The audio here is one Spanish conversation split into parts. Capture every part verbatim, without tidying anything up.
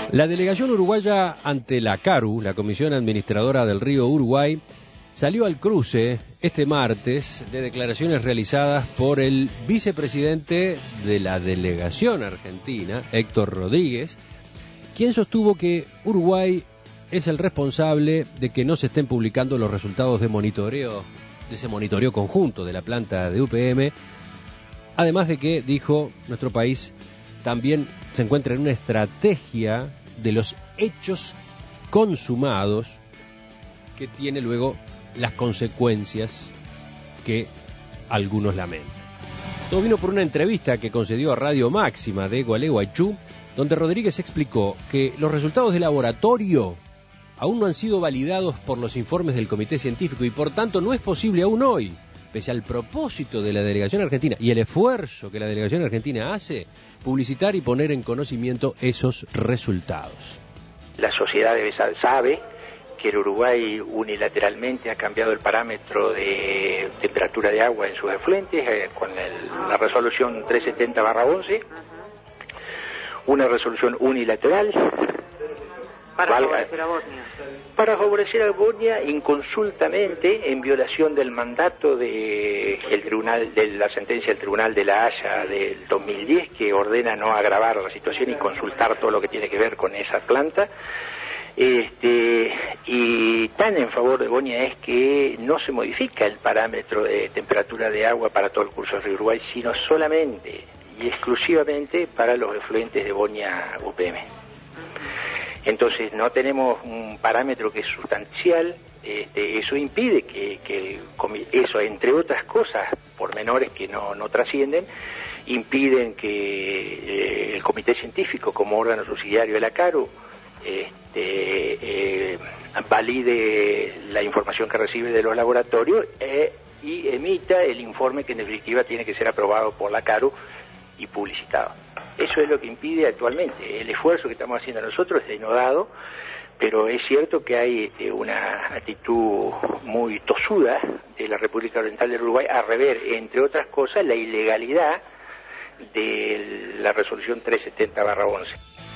La delegación uruguaya ante la CARU, la Comisión Administradora del Río Uruguay, salió al cruce este martes de declaraciones realizadas por el vicepresidente de la delegación argentina, Héctor Rodríguez, quien sostuvo que Uruguay es el responsable de que no se estén publicando los resultados de monitoreo, de ese monitoreo conjunto de la planta de U P M, además de que, dijo, nuestro país también se encuentra en una estrategia de los hechos consumados que tiene luego las consecuencias que algunos lamentan. Todo vino por una entrevista que concedió a Radio Máxima de Gualeguaychú, donde Rodríguez explicó que los resultados de laboratorio aún no han sido validados por los informes del Comité Científico y por tanto no es posible aún hoy, pese al propósito de la delegación argentina y el esfuerzo que la delegación argentina hace, publicitar y poner en conocimiento esos resultados. La sociedad debe, sabe que el Uruguay unilateralmente ha cambiado el parámetro de temperatura de agua en sus afluentes eh, con el, la resolución trescientos setenta barra once, una resolución unilateral para valga, favorecer a Bosnia. Para favorecer a Bosnia inconsultamente, en violación del mandato de el tribunal de la sentencia del Tribunal de la Haya del dos mil diez, que ordena no agravar la situación y consultar todo lo que tiene que ver con esa planta. Este, y tan en favor de Bosnia es que no se modifica el parámetro de temperatura de agua para todo el curso del río Uruguay, sino solamente y exclusivamente para los efluentes de Bosnia U P M. Entonces no tenemos un parámetro que es sustancial. Este, eso impide que, que eso, entre otras cosas, pormenores que no, no trascienden, impiden que eh, el Comité Científico, como órgano subsidiario de la CARU, este, eh, valide la información que recibe de los laboratorios eh, y emita el informe que en definitiva tiene que ser aprobado por la CARU y publicitado. Eso es lo que impide actualmente. El esfuerzo que estamos haciendo nosotros es denodado, pero es cierto que hay este, una actitud muy tosuda de la República Oriental del Uruguay a rever, entre otras cosas, la ilegalidad de la resolución trescientos setenta barra once.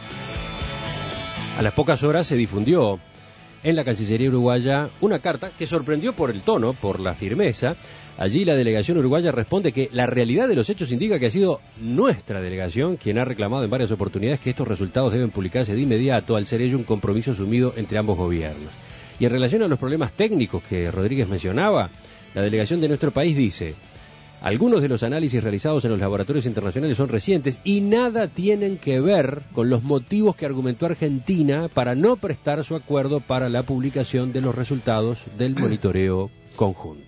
A las pocas horas se difundió en la Cancillería uruguaya una carta que sorprendió por el tono, por la firmeza. Allí la delegación uruguaya responde que la realidad de los hechos indica que ha sido nuestra delegación quien ha reclamado en varias oportunidades que estos resultados deben publicarse de inmediato, al ser ello un compromiso asumido entre ambos gobiernos. Y en relación a los problemas técnicos que Rodríguez mencionaba, la delegación de nuestro país dice: algunos de los análisis realizados en los laboratorios internacionales son recientes y nada tienen que ver con los motivos que argumentó Argentina para no prestar su acuerdo para la publicación de los resultados del monitoreo conjunto.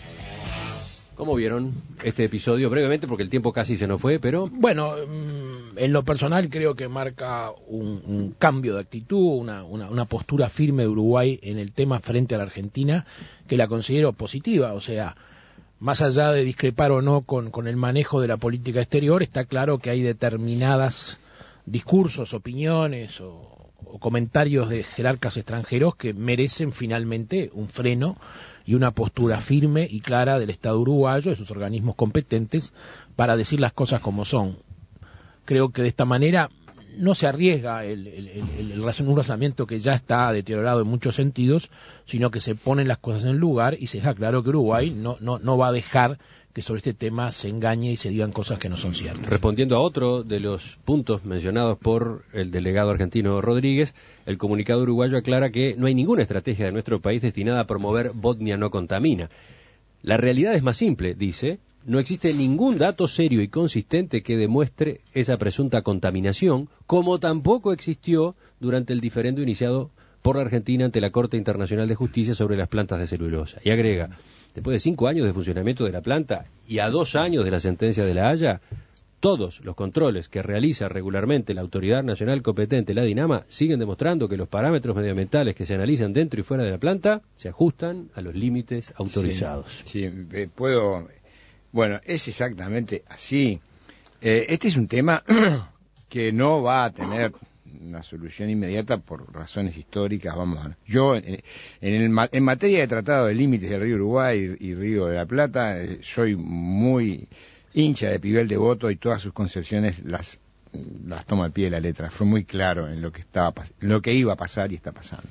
¿Cómo vieron este episodio? Brevemente, porque el tiempo casi se nos fue, pero... Bueno, en lo personal creo que marca un, un cambio de actitud, una, una, una postura firme de Uruguay en el tema frente a la Argentina, que la considero positiva. O sea, más allá de discrepar o no con, con el manejo de la política exterior, está claro que hay determinadas discursos, opiniones o, o comentarios de jerarcas extranjeros que merecen finalmente un freno y una postura firme y clara del Estado uruguayo, de sus organismos competentes, para decir las cosas como son. Creo que de esta manera no se arriesga el, el, el, el razonamiento que ya está deteriorado en muchos sentidos, sino que se ponen las cosas en el lugar y se deja claro que Uruguay no, no, no va a dejar que sobre este tema se engañe y se digan cosas que no son ciertas. Respondiendo a otro de los puntos mencionados por el delegado argentino Rodríguez, el comunicado uruguayo aclara que no hay ninguna estrategia de nuestro país destinada a promover Bosnia no contamina. La realidad es más simple, dice, no existe ningún dato serio y consistente que demuestre esa presunta contaminación, como tampoco existió durante el diferendo iniciado por la Argentina ante la Corte Internacional de Justicia sobre las plantas de celulosa. Y agrega: después de cinco años de funcionamiento de la planta y a dos años de la sentencia de la Haya, todos los controles que realiza regularmente la Autoridad Nacional Competente, la DINAMA, siguen demostrando que los parámetros medioambientales que se analizan dentro y fuera de la planta se ajustan a los límites autorizados. Sí, sí, puedo... Bueno, es exactamente así. Eh, este es un tema que no va a tener una solución inmediata por razones históricas. Vamos a... Yo, en, en, el, en materia de tratado de límites del río Uruguay y, y río de la Plata, eh, soy muy hincha de Pibel Devoto y todas sus concepciones las las toma al pie de la letra, fue muy claro en lo que estaba en lo que iba a pasar y está pasando.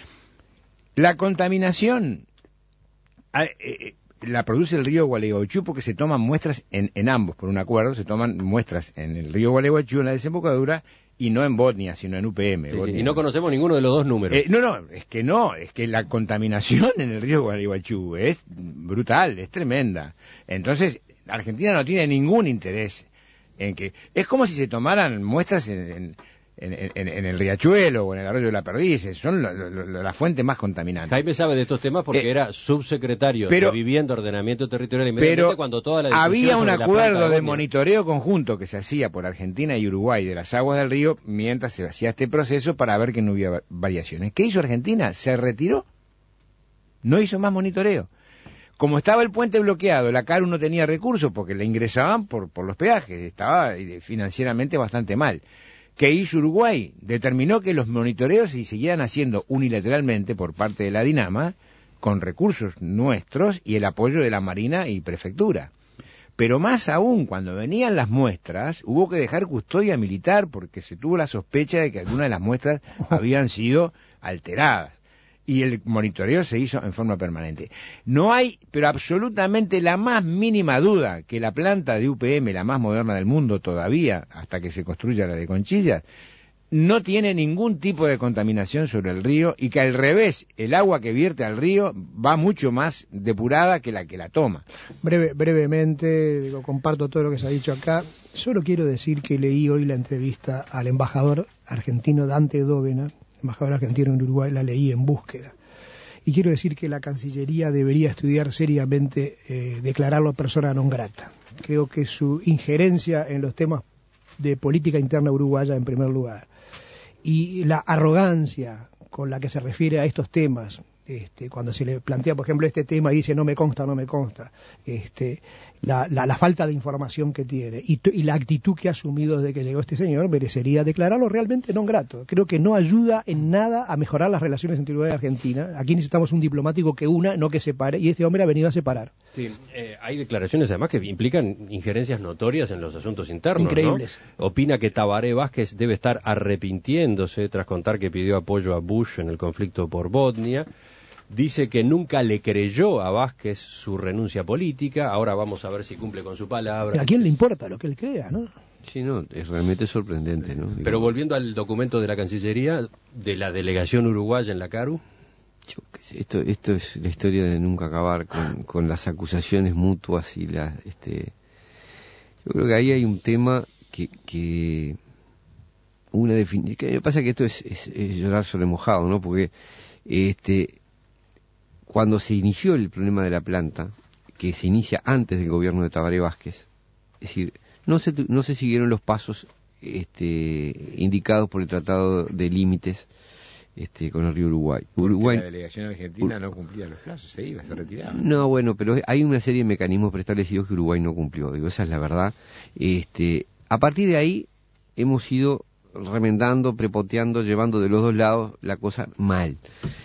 La contaminación eh, la produce el río Gualeguaychú porque se toman muestras en, en ambos, por un acuerdo, se toman muestras en el río Gualeguaychú, en la desembocadura, y no en Botnia, sino en U P M. Sí, sí, y no conocemos ninguno de los dos números. Eh, no, no, es que no, es que la contaminación en el río Gualeguaychú es brutal, es tremenda. Entonces, Argentina no tiene ningún interés en que... Es como si se tomaran muestras en... en En, en, en el Riachuelo o en el Arroyo de la Perdiz, son lo, lo, lo, la fuente más contaminante. Jaime sabe de estos temas porque eh, era subsecretario pero, de Vivienda, Ordenamiento Territorial y Medio Ambiente cuando toda la había un acuerdo de monitoreo conjunto que se hacía por Argentina y Uruguay de las aguas del río mientras se hacía este proceso para ver que no hubiera variaciones. ¿Qué hizo Argentina? Se retiró, no hizo más monitoreo. Como estaba el puente bloqueado, la CARU no tenía recursos porque le ingresaban por, por los peajes, estaba financieramente bastante mal. ¿Qué hizo Uruguay? Determinó que los monitoreos se siguieran haciendo unilateralmente por parte de la Dinama, con recursos nuestros y el apoyo de la Marina y Prefectura. Pero más aún, cuando venían las muestras, hubo que dejar custodia militar porque se tuvo la sospecha de que algunas de las muestras habían sido alteradas. Y el monitoreo se hizo en forma permanente. No hay, pero absolutamente la más mínima duda que la planta de U P M, la más moderna del mundo todavía, hasta que se construya la de Conchillas, no tiene ningún tipo de contaminación sobre el río y que al revés, el agua que vierte al río va mucho más depurada que la que la toma. Breve, brevemente, digo, comparto todo lo que se ha dicho acá. Solo quiero decir que leí hoy la entrevista al embajador argentino Dante Dóvena, embajador argentino en Uruguay, la leí en Búsqueda. Y quiero decir que la Cancillería debería estudiar seriamente eh, declararlo persona non grata. Creo que su injerencia en los temas de política interna uruguaya, en primer lugar, y la arrogancia con la que se refiere a estos temas, este, cuando se le plantea, por ejemplo, este tema y dice no me consta, no me consta, este, la, la, la falta de información que tiene y, y la actitud que ha asumido desde que llegó este señor merecería declararlo realmente non grato. Creo que no ayuda en nada a mejorar las relaciones entre Uruguay y Argentina. Aquí necesitamos un diplomático que una, no que separe, y este hombre ha venido a separar. Sí, eh, hay declaraciones además que implican injerencias notorias en los asuntos internos. Increíbles. ¿No? Opina que Tabaré Vázquez debe estar arrepintiéndose tras contar que pidió apoyo a Bush en el conflicto por Botnia. Dice que nunca le creyó a Vázquez su renuncia política. Ahora vamos a ver si cumple con su palabra. ¿A quién le importa lo que él crea, no? Sí, no, es realmente sorprendente, ¿no? Digo, pero volviendo al documento de la Cancillería, de la delegación uruguaya en la CARU. Yo qué sé, esto, esto es la historia de nunca acabar con, con las acusaciones mutuas y las... Este, yo creo que ahí hay un tema que... que una definición... Que pasa que esto es, es, es llorar sobre mojado, ¿no? Porque... este cuando se inició el problema de la planta, que se inicia antes del gobierno de Tabaré Vázquez, es decir, no se, no se siguieron los pasos este, indicados por el Tratado de Límites este, con el río Uruguay. Uruguay la delegación argentina Ur no cumplía los plazos, se iba, se retiraba. No, bueno, pero hay una serie de mecanismos preestablecidos que Uruguay no cumplió, digo, esa es la verdad. Este, a partir de ahí hemos ido remendando, prepoteando, llevando de los dos lados la cosa mal.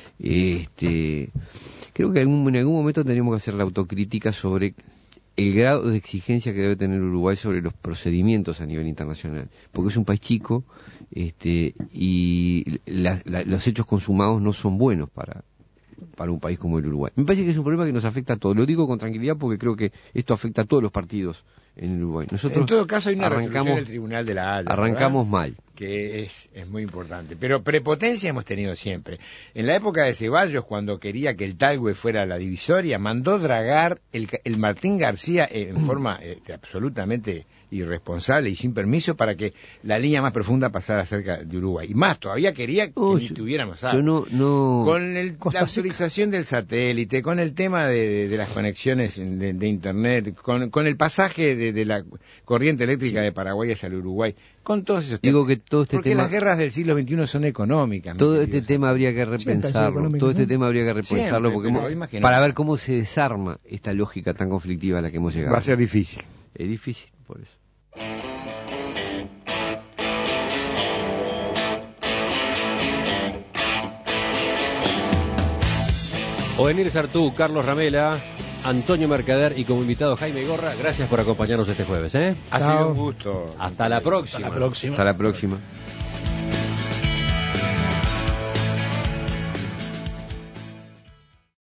Este, creo que en algún, en algún momento tendríamos que hacer la autocrítica sobre el grado de exigencia que debe tener Uruguay sobre los procedimientos a nivel internacional, porque es un país chico este, y la, la, los hechos consumados no son buenos para, para un país como el Uruguay. Me parece que es un problema que nos afecta a todos, lo digo con tranquilidad porque creo que esto afecta a todos los partidos en el Uruguay. Nosotros en todo caso hay una arrancamos, resolución del Tribunal de la Haya, arrancamos ¿verdad? mal. Que es, es muy importante. Pero prepotencia hemos tenido siempre. En la época de Ceballos, cuando quería que el Talgüe fuera la divisoria, mandó dragar el, el Martín García en forma este, absolutamente irresponsable y sin permiso para que la línea más profunda pasara cerca de Uruguay. Y más, todavía quería que oh, ni tuviéramos agua. Yo no, no... Con el, la autorización del satélite, con el tema de, de, de las conexiones de, de Internet, con, con el pasaje de, de la corriente eléctrica sí. de Paraguay hacia el Uruguay, con todos esos Digo que todo este porque tema... las guerras del siglo veintiuno son económicas. Todo este tema habría que repensarlo, todo este tema habría que repensarlo Siempre, porque hemos, no. para ver cómo se desarma esta lógica tan conflictiva a la que hemos llegado. Va a ser difícil. Es difícil, por eso. Ovenir Sartú, Carlos Ramela, Antonio Mercader y como invitado Jaime Gorra. Gracias por acompañarnos este jueves, ¿eh? Ha Chao. sido un gusto. Hasta la próxima. Hasta la próxima. Hasta la próxima.